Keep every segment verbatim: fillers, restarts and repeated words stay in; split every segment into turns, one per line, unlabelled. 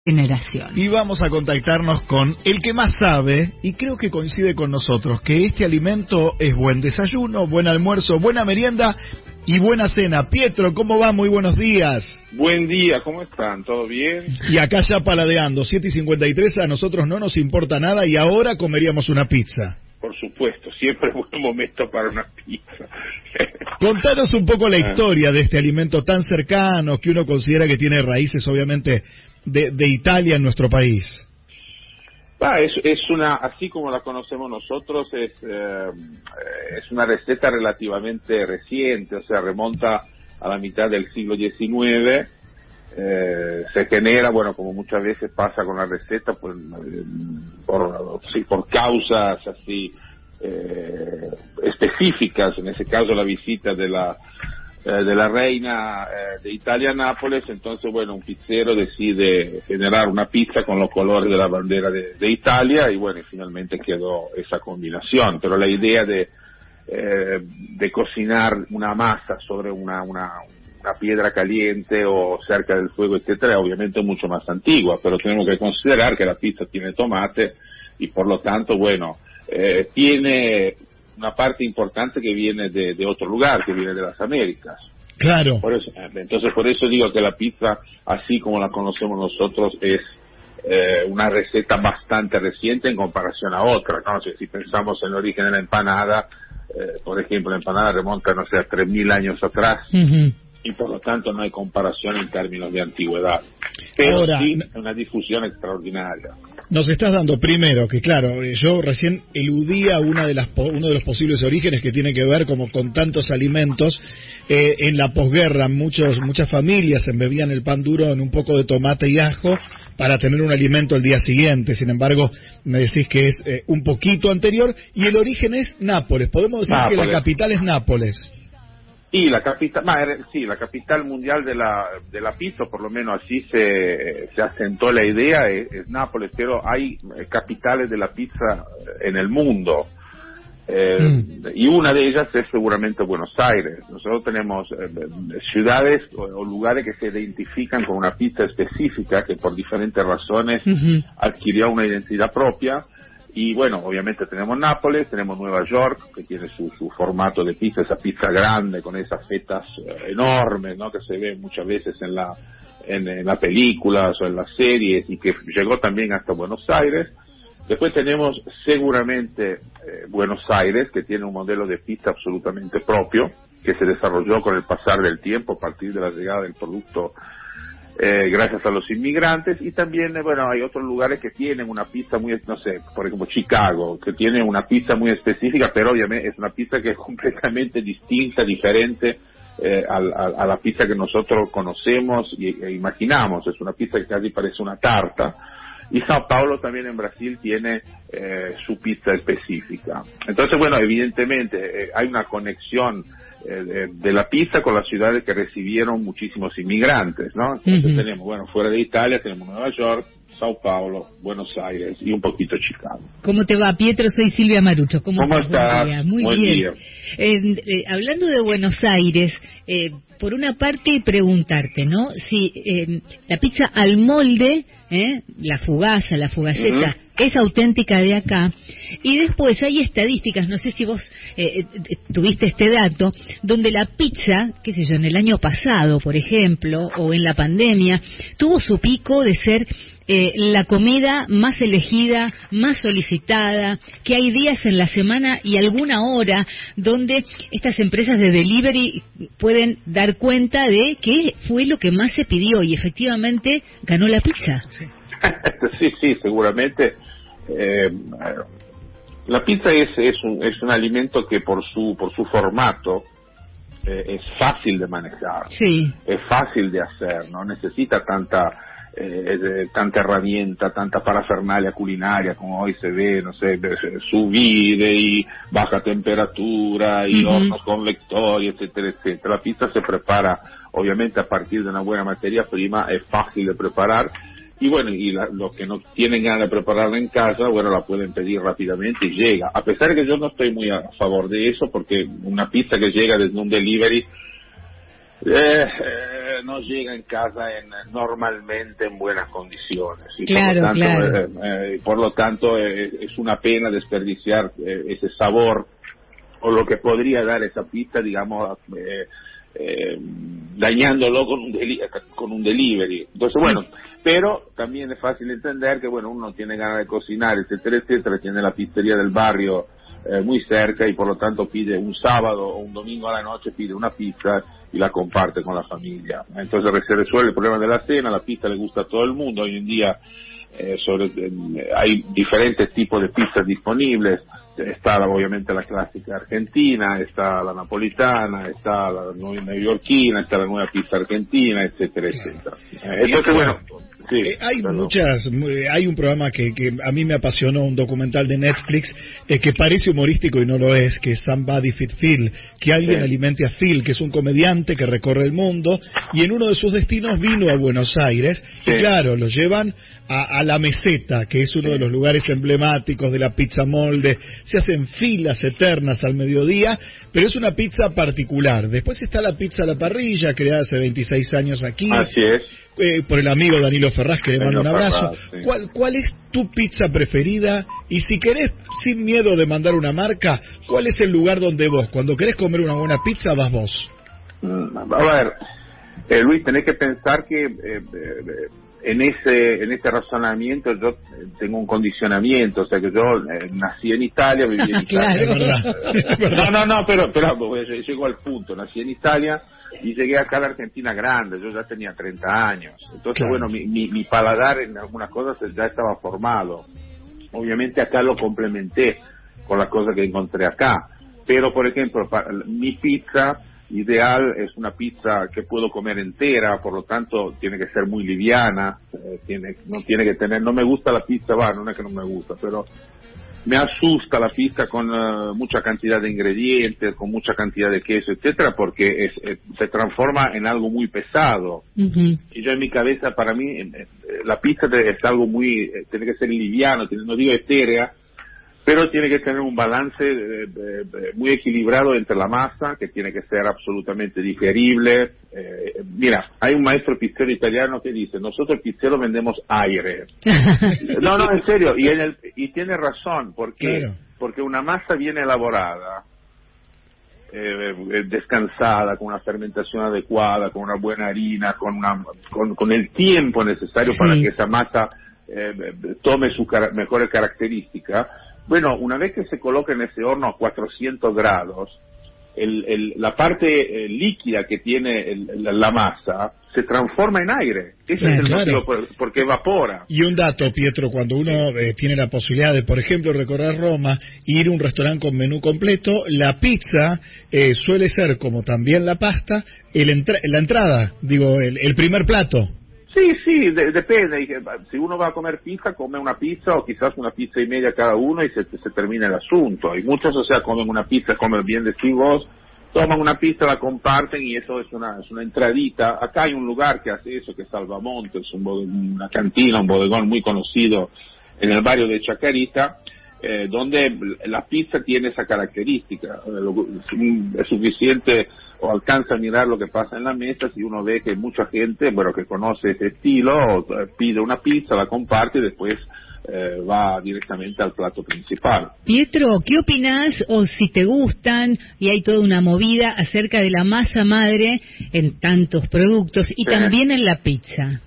generación.
Y vamos a contactarnos con el que más sabe, y creo que coincide con nosotros, que este alimento es buen desayuno, buen almuerzo, buena merienda y buena cena. Pietro, ¿cómo va? Muy buenos días.
Buen día, ¿cómo están? ¿Todo bien?
Y acá ya paladeando, siete y cincuenta y tres, a nosotros no nos importa nada y ahora comeríamos una pizza.
Por supuesto, siempre es buen momento para una pizza.
Contanos un poco la historia de este alimento tan cercano, que uno considera que tiene raíces, obviamente, de, de Italia en nuestro país.
Ah, es, es una, así como la conocemos nosotros, es, eh, es una receta relativamente reciente, o sea, remonta a la mitad del siglo diecinueve. Eh, se genera, bueno, como muchas veces pasa con la receta, pues, eh, por, sí, por causas así eh, específicas, en ese caso la visita de la eh, de la reina eh, de Italia a Nápoles. Entonces, bueno, un pizzero decide generar una pizza con los colores de la bandera de, de Italia y bueno, y finalmente quedó esa combinación, pero la idea de eh, de cocinar una masa sobre una una una piedra caliente o cerca del fuego, etcétera, obviamente mucho más antigua, pero tenemos que considerar que la pizza tiene tomate y por lo tanto, bueno, eh, tiene una parte importante que viene de, de otro lugar, que viene de las Américas.
Claro.
Por eso, entonces, por eso digo que la pizza, así como la conocemos nosotros, es eh, una receta bastante reciente en comparación a otras, ¿no? Si, si pensamos en el origen de la empanada, eh, por ejemplo, la empanada remonta, no sé, a tres mil años atrás.
Uh-huh.
Y por lo tanto no hay comparación en términos de antigüedad, pero
ahora,
sí una difusión extraordinaria.
Nos estás dando primero que, claro, yo recién eludía una de las uno de los posibles orígenes que tiene que ver, como con tantos alimentos, eh, en la posguerra muchos muchas familias embebían el pan duro en un poco de tomate y ajo para tener un alimento el día siguiente. Sin embargo, me decís que es eh, un poquito anterior y el origen es Nápoles. Podemos decir Nápoles. Que la capital es Nápoles.
Y la capital, ma, sí, la capital mundial de la de la pizza, por lo menos así se se asentó la idea, es, es Nápoles, pero hay capitales de la pizza en el mundo, eh, mm. y una de ellas es seguramente Buenos Aires. Nosotros tenemos eh, ciudades o, o lugares que se identifican con una pizza específica que por diferentes razones uh-huh. adquirió una identidad propia. Y bueno, obviamente tenemos Nápoles, tenemos Nueva York, que tiene su, su formato de pizza, esa pizza grande con esas fetas eh, enormes, ¿no? Que se ven muchas veces en la en, en las películas o en las series y que llegó también hasta Buenos Aires. Después tenemos seguramente eh, Buenos Aires, que tiene un modelo de pizza absolutamente propio, que se desarrolló con el pasar del tiempo a partir de la llegada del producto Eh, gracias a los inmigrantes. Y también, eh, bueno, hay otros lugares que tienen una pizza muy, no sé, por ejemplo Chicago, que tiene una pizza muy específica, pero obviamente es una pizza que es completamente distinta, diferente eh, a, a, a la pizza que nosotros conocemos y, e imaginamos. Es una pizza que casi parece una tarta. Y Sao Paulo también en Brasil tiene eh, su pizza específica. Entonces, bueno, evidentemente eh, hay una conexión eh, de, de la pizza con las ciudades que recibieron muchísimos inmigrantes, ¿no? Entonces uh-huh. tenemos, bueno, fuera de Italia tenemos Nueva York, Sao Paulo, Buenos Aires y un poquito Chicago.
¿Cómo te va, Pietro? Soy Silvia Marucho. ¿Cómo,
¿Cómo estás?
estás? Muy
Buen
bien.
Día.
Eh, eh, hablando de Buenos Aires, eh, por una parte preguntarte, ¿no? Si eh, la pizza al molde, ¿eh? la fugaza, la fugaceta, uh-huh. es auténtica de acá. Y después hay estadísticas, no sé si vos eh, tuviste este dato, donde la pizza, qué sé yo, en el año pasado, por ejemplo, o en la pandemia, tuvo su pico de ser eh, la comida más elegida, más solicitada, que hay días en la semana y alguna hora donde estas empresas de delivery pueden dar cuenta de qué fue lo que más se pidió y efectivamente ganó la pizza.
Sí, sí, sí, seguramente. Eh, la pizza es es un es un alimento que por su por su formato eh, es fácil de manejar,
sí.
es fácil de hacer, no necesita tanta eh, tanta herramienta, tanta parafernalia culinaria como hoy se ve, no sé, subir y baja temperatura y uh-huh. hornos con lector, etcétera, etcétera. La pizza se prepara obviamente a partir de una buena materia prima, es fácil de preparar. Y bueno, y la, los que no tienen ganas de prepararla en casa, bueno, la pueden pedir rápidamente y llega. A pesar de que yo no estoy muy a favor de eso, porque una pizza que llega desde un delivery, eh, eh, no llega en casa en, normalmente en buenas condiciones. Y
claro,
por lo tanto,
claro.
Eh, eh, por lo tanto eh, es una pena desperdiciar eh, ese sabor o lo que podría dar esa pizza, digamos, eh, eh, dañándolo con un, deli- con un delivery. Entonces, bueno, pero también es fácil entender que, bueno, uno tiene ganas de cocinar, etcétera, etcétera, tiene la pizzería del barrio eh, muy cerca y por lo tanto pide un sábado o un domingo a la noche, pide una pizza y la comparte con la familia. Entonces se resuelve el problema de la cena, la pizza le gusta a todo el mundo. Hoy en día eh, sobre, eh, hay diferentes tipos de pizzas disponibles. Está obviamente la clásica argentina, está la napolitana, está la neoyorquina, está la nueva pizza argentina, etcétera, etcétera. Eh, entonces, bueno, sí,
eh, hay
perdón.
muchas, hay un programa que, que a mí me apasionó, un documental de Netflix, eh, que parece humorístico y no lo es, que es Somebody Feed Phil, que alguien
Sí.
alimente a Phil, que es un comediante que recorre el mundo, y en uno de sus destinos vino a Buenos Aires,
Sí.
y claro, lo llevan a, a la Meseta, que es uno de los lugares emblemáticos de la pizza molde. Se hacen filas eternas al mediodía, pero es una pizza particular. Después está la pizza a la parrilla, creada hace veintiséis años aquí,
Así es.
eh, por el amigo Danilo Ferraz, que le mando un
Danilo
abrazo.
Ferraz, sí.
¿Cuál, ¿Cuál es tu pizza preferida? Y si querés, sin miedo de mandar una marca, ¿cuál es el lugar donde vos, cuando querés comer una buena pizza, vas vos?
Mm, A ver, eh, Luis, tenés que pensar que eh, eh, en ese en ese razonamiento yo tengo un condicionamiento, o sea que yo eh, nací en Italia, viví en Italia.
Es verdad, es verdad.
No, no, no, pero, pero pues, llego al punto, nací en Italia y llegué acá a la Argentina grande, yo ya tenía treinta años, entonces
Claro.
bueno, mi, mi, mi paladar en algunas cosas ya estaba formado. Obviamente acá lo complementé con las cosas que encontré acá, pero por ejemplo, para, mi pizza ideal es una pizza que puedo comer entera, por lo tanto tiene que ser muy liviana, eh, tiene, no tiene que tener, no me gusta la pizza, va, no es que no me gusta, pero me asusta la pizza con uh, mucha cantidad de ingredientes, con mucha cantidad de queso, etcétera, porque es, eh, se transforma en algo muy pesado.
Uh-huh.
Y yo en mi cabeza, para mí, eh, eh, la pizza es algo muy, eh, tiene que ser liviano, tiene, no digo etérea, pero tiene que tener un balance eh, eh, muy equilibrado entre la masa, que tiene que ser absolutamente digerible. Eh, mira, hay un maestro pizzero italiano que dice, nosotros pizzeros vendemos aire. No, no, en serio, y, en el, y tiene razón, porque
Claro.
porque una masa bien elaborada, eh, eh, descansada, con una fermentación adecuada, con una buena harina, con una con, con el tiempo necesario
Sí.
para que esa masa eh, tome sus cara- mejores características. Bueno, una vez que se coloca en ese horno a cuatrocientos grados, el, el, la parte eh, líquida que tiene el, la, la masa se transforma en aire. Ese
Claro.
es el
Claro.
motivo por, porque evapora.
Y un dato, Pietro, cuando uno eh, tiene la posibilidad de, por ejemplo, recorrer Roma, ir a un restaurante con menú completo, la pizza eh, suele ser, como también la pasta, el entra- la entrada, digo, el, el primer plato.
Sí, sí, de- depende. Si uno va a comer pizza, come una pizza o quizás una pizza y media cada uno y se, se termina el asunto. Y muchos, o sea, comen una pizza, comen bien decís vos, toman una pizza, la comparten y eso es una, es una entradita. Acá hay un lugar que hace eso, que es Salvamonte, es un bod- una cantina, un bodegón muy conocido en el barrio de Chacarita, eh, donde la pizza tiene esa característica. Eh, lo- Es suficiente o alcanza a mirar lo que pasa en la mesa si uno ve que mucha gente, bueno, que conoce ese estilo, o, eh, pide una pizza, la comparte y después eh, va directamente al plato principal.
Pietro, ¿qué opinás o si te gustan, y hay toda una movida acerca de la masa madre en tantos productos y
Sí.
también en la pizza?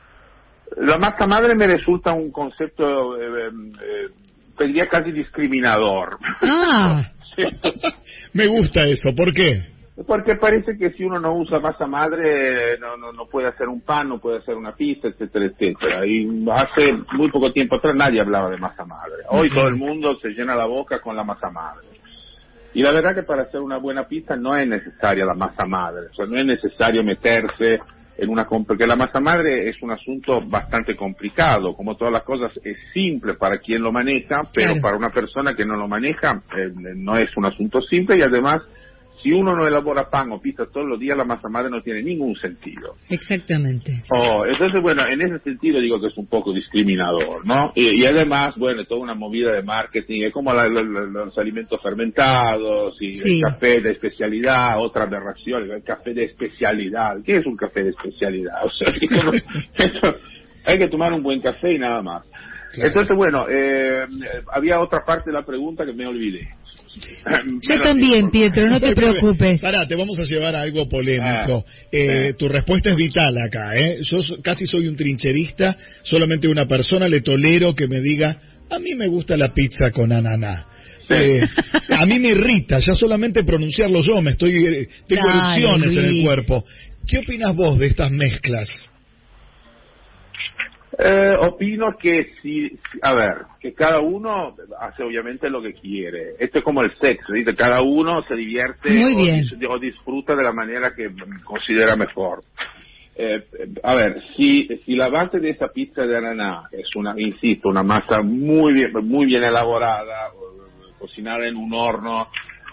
La masa madre me resulta un concepto, eh, eh, te diría casi discriminador.
Ah,
Sí.
Me gusta eso, ¿por qué?
Porque parece que si uno no usa masa madre no, no, no puede hacer un pan, no puede hacer una pizza, etcétera, etcétera. Y hace muy poco tiempo atrás nadie hablaba de masa madre. Hoy todo el mundo se llena la boca con la masa madre. Y la verdad que para hacer una buena pizza no es necesaria la masa madre. O sea, no es necesario meterse en una... comp- Porque la masa madre es un asunto bastante complicado. Como todas las cosas, es simple para quien lo maneja, pero
Claro.
para una persona que no lo maneja eh, no es un asunto simple y además... si uno no elabora pan o pizza todos los días, la masa madre no tiene ningún sentido.
Exactamente.
Oh, entonces, bueno, en ese sentido digo que es un poco discriminador, ¿no? Y, y además, bueno, toda una movida de marketing, es como la, la, la, los alimentos fermentados y sí. El café de especialidad, otra aberración, el café de especialidad. ¿Qué es un café de especialidad? O sea, eso no, eso, hay que tomar un buen café y nada más. Claro. Entonces, bueno, eh, había otra parte de la pregunta que me olvidé.
Yo también, Pietro, no te preocupes.
Pará, te vamos a llevar a algo polémico. Ah, eh, eh. Tu respuesta es vital acá, ¿eh? Yo casi soy un trincherista, solamente una persona le tolero que me diga, a mí me gusta la pizza con ananá. Sí. Eh, a mí me irrita, ya solamente pronunciarlo yo, me estoy tengo Dale, erupciones en el cuerpo. ¿Qué opinas vos de estas mezclas?
Eh, opino que si, a ver, que cada uno hace obviamente lo que quiere. Esto es como el sexo, ¿viste? Cada uno se divierte
Muy bien.
O, o disfruta de la manera que considera mejor. Eh, a ver, si si la base de esa pizza de ananá es una, insisto, una masa muy bien, muy bien elaborada, cocinada en un horno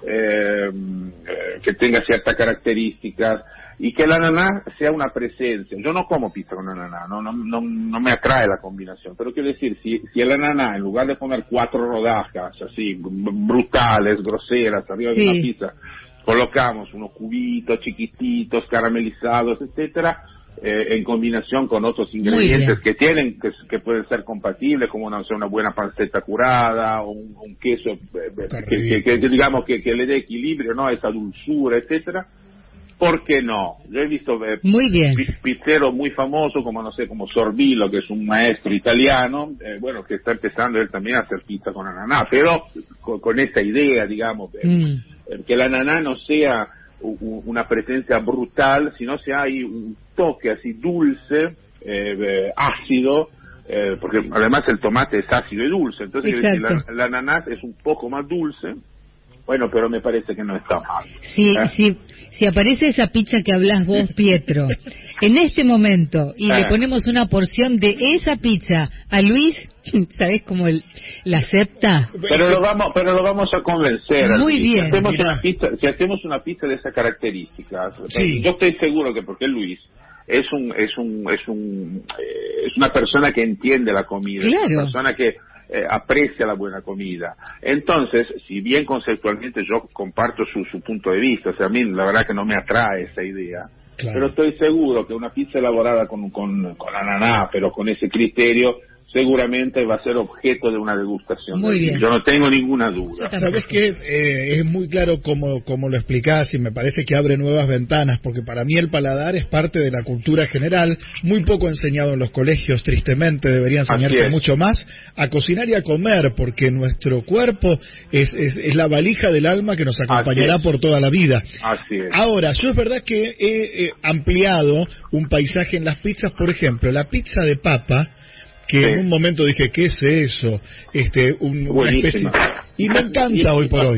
eh, que tenga ciertas características, y que el ananá sea una presencia. Yo no como pizza con ananá, no, no, no, no me atrae la combinación, pero quiero decir, si, si el ananá, en lugar de poner cuatro rodajas así, brutales, groseras, arriba sí. de una pizza, colocamos unos cubitos chiquititos, caramelizados, etcétera, eh, en combinación con otros ingredientes que tienen, que, que pueden ser compatibles, como una, una buena panceta curada, o un, un queso eh, que, que, que, que digamos que, que le dé equilibrio, ¿no?, a esa dulzura, etcétera. ¿Por qué no? Yo he visto eh,
muy bien.
pizzeros muy famosos, como no sé, como Sorbillo, que es un maestro italiano, eh, bueno, que está empezando él también a hacer pizza con ananá, pero con, con esa idea, digamos, eh, mm. eh, que el ananá no sea u, una presencia brutal, sino sea hay un toque así dulce, eh, eh, ácido, eh, porque además el tomate es ácido y dulce, entonces decir, la, el ananá es un poco más dulce. Bueno, pero me parece que no está mal.
Si, ¿eh? si, si aparece esa pizza que hablas vos, Pietro, en este momento, y eh. le ponemos una porción de esa pizza a Luis, ¿sabés cómo él la acepta?
Pero lo vamos, pero lo vamos a convencer.
Muy
Luis.
bien.
Si hacemos, una pizza, si hacemos una pizza de esas características, sí. yo estoy seguro que porque Luis es un, es un, es un, eh, es una persona que entiende la comida,
claro.
es una persona que Eh, aprecia la buena comida. Entonces, si bien conceptualmente yo comparto su, su punto de vista, o sea, a mí la verdad que no me atrae esa idea, claro. pero estoy seguro que una pizza elaborada con, con, con ananá, pero con ese criterio, seguramente va a ser objeto de una degustación.
Muy bien.
Yo no tengo ninguna duda.
Sabes que eh, es muy claro como, como lo explicás y me parece que abre nuevas ventanas, porque para mí el paladar es parte de la cultura general, muy poco enseñado en los colegios, tristemente debería enseñarse mucho más a cocinar y a comer, porque nuestro cuerpo es, es, es la valija del alma que nos acompañará por toda la vida.
Así es.
Ahora, yo es verdad que he eh, ampliado un paisaje en las pizzas, por ejemplo, la pizza de papa, que sí. en un momento dije, ¿qué es eso? Este, un, una especie... Y me encanta hoy por hoy.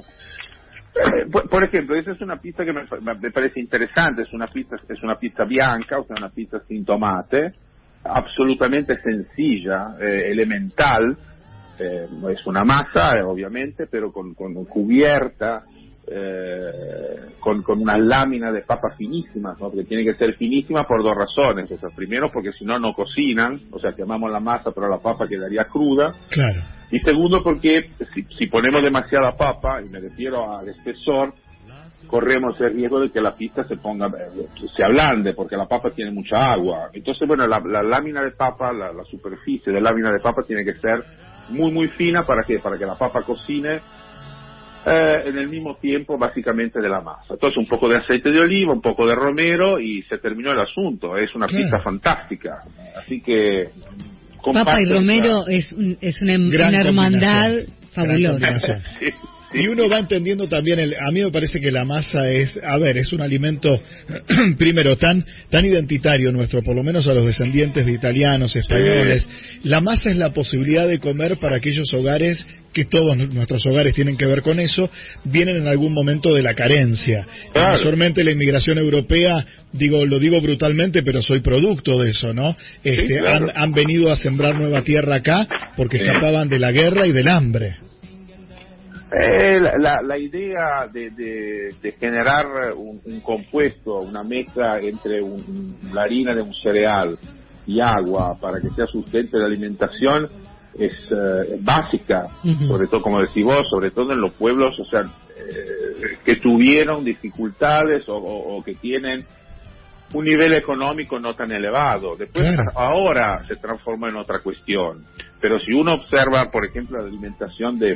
Por, por ejemplo, esa es una pizza que me, me parece interesante, es una pizza, es una pizza bianca, o sea, una pizza sin tomate, absolutamente sencilla, eh, elemental, eh, es una masa, eh, obviamente, pero con, con cubierta, Eh, con, con una lámina de papa finísimas, ¿no? Porque tiene que ser finísima por dos razones. O sea, primero porque si no, no cocinan, o sea, quemamos la masa, pero la papa quedaría cruda.
Claro.
Y segundo porque si, si ponemos demasiada papa, y me refiero al espesor, corremos el riesgo de que la pizza se ponga, se ablande, porque la papa tiene mucha agua. Entonces, bueno, la, la lámina de papa, la, la superficie de lámina de papa tiene que ser muy, muy fina, ¿para qué? Para que la papa cocine Eh, en el mismo tiempo básicamente de la masa. Entonces un poco de aceite de oliva, un poco de romero y se terminó el asunto. Es una claro. pizza fantástica. Así que
papa y romero es, es una, una hermandad fabulosa.
sí.
Y uno va entendiendo también, el, a mí me parece que la masa es, a ver, es un alimento, primero, tan tan identitario nuestro, por lo menos a los descendientes de italianos, españoles. Sí. La masa es la posibilidad de comer para aquellos hogares, que todos nuestros hogares tienen que ver con eso, vienen en algún momento de la carencia. Claro. Mayormente la inmigración europea, digo lo digo brutalmente, pero soy producto de eso, ¿no? Este, sí, claro. han, han venido a sembrar nueva tierra acá porque sí. escapaban de la guerra y del hambre.
Eh, la, la idea de, de, de generar un, un compuesto, una mezcla entre un, la harina de un cereal y agua para que sea sustento de alimentación es eh, básica, uh-huh. sobre todo, como decís vos, sobre todo en los pueblos, o sea, eh, que tuvieron dificultades o, o, o que tienen un nivel económico no tan elevado. Después, claro. ahora se transforma en otra cuestión. Pero si uno observa, por ejemplo, la alimentación de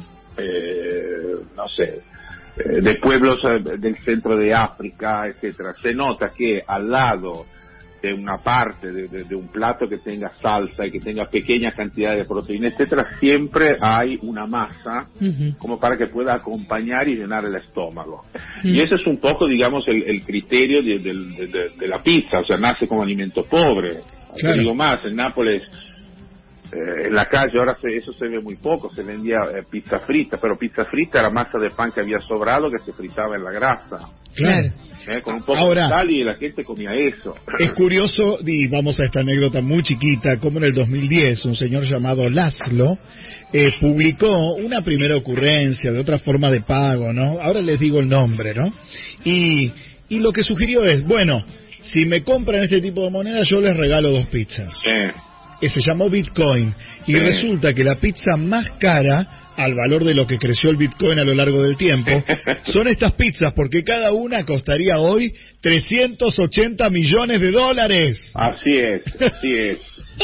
Eh, no sé, eh, de pueblos eh, del centro de África, etcétera, se nota que al lado de una parte de, de, de un plato que tenga salsa y que tenga pequeña cantidad de proteína, etcétera, siempre hay una masa uh-huh. como para que pueda acompañar y llenar el estómago. Uh-huh. Y ese es un poco, digamos, el, el criterio de, de, de, de la pizza, o sea, nace como alimento pobre. Claro. Te digo más, en Nápoles, Eh, en la calle ahora se, eso se ve muy poco, se vendía eh, pizza frita, pero pizza frita era masa de pan que había sobrado que se fritaba en la grasa.
Claro.
Eh, con un poco
ahora,
de sal y la gente comía eso.
Es curioso, y vamos a esta anécdota muy chiquita, como en el dos mil diez un señor llamado Laszlo eh, publicó una primera ocurrencia de otra forma de pago, ¿no? Ahora les digo el nombre, ¿no? Y, y lo que sugirió es, bueno, si me compran este tipo de moneda yo les regalo dos pizzas.
Sí.
Que se llamó Bitcoin, y sí. resulta que la pizza más cara, al valor de lo que creció el Bitcoin a lo largo del tiempo, son estas pizzas, porque cada una costaría hoy trescientos ochenta millones de dólares.
Así es, así es.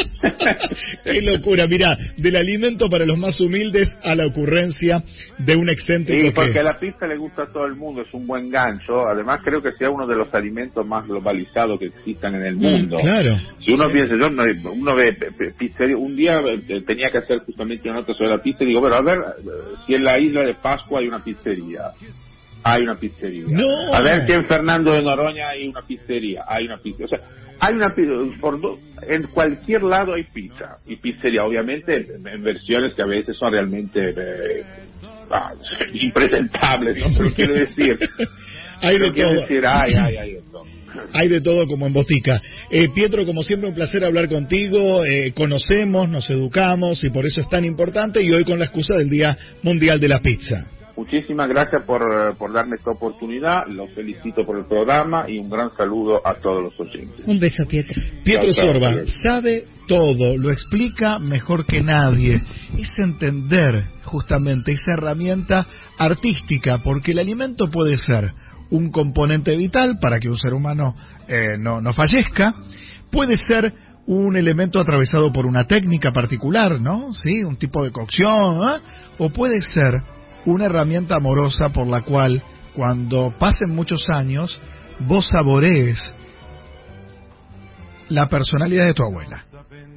Qué locura, mirá, del alimento para los más humildes a la ocurrencia de un excéntrico.
Sí, porque
que...
a la pizza le gusta a todo el mundo, es un buen gancho. Además creo que sea uno de los alimentos más globalizados que existan en el mundo.
Mm, claro.
Si uno
sí.
piensa, yo no, uno ve pizzería, un día tenía que hacer justamente una nota sobre la pizza y digo, bueno, a ver, si en la isla de Pascua hay una pizzería. Hay una pizzería.
No.
A ver si en Fernando de Noroña hay una pizzería. Hay una pizzería. O sea, hay una por do, en cualquier lado hay pizza y pizzería, obviamente en, en versiones que a veces son realmente eh, ah, impresentables, no pero quiero decir
hay de todo
decir, ay, ay, ay, de todo.
Hay de todo como en botica. Eh, Pietro, como siempre un placer hablar contigo, eh, conocemos, nos educamos y por eso es tan importante, y hoy con la excusa del Día Mundial de la Pizza.
Muchísimas gracias por, por darme esta oportunidad, los felicito por el programa y un gran saludo a todos los oyentes.
Un beso, Pietro.
Pietro Sorba sabe todo, lo explica mejor que nadie. Es entender justamente esa herramienta artística, porque el alimento puede ser un componente vital para que un ser humano eh, no, no fallezca, puede ser un elemento atravesado por una técnica particular, ¿no? Sí, un tipo de cocción, ¿eh? O puede ser una herramienta amorosa por la cual, cuando pasen muchos años, vos saborees la personalidad de tu abuela.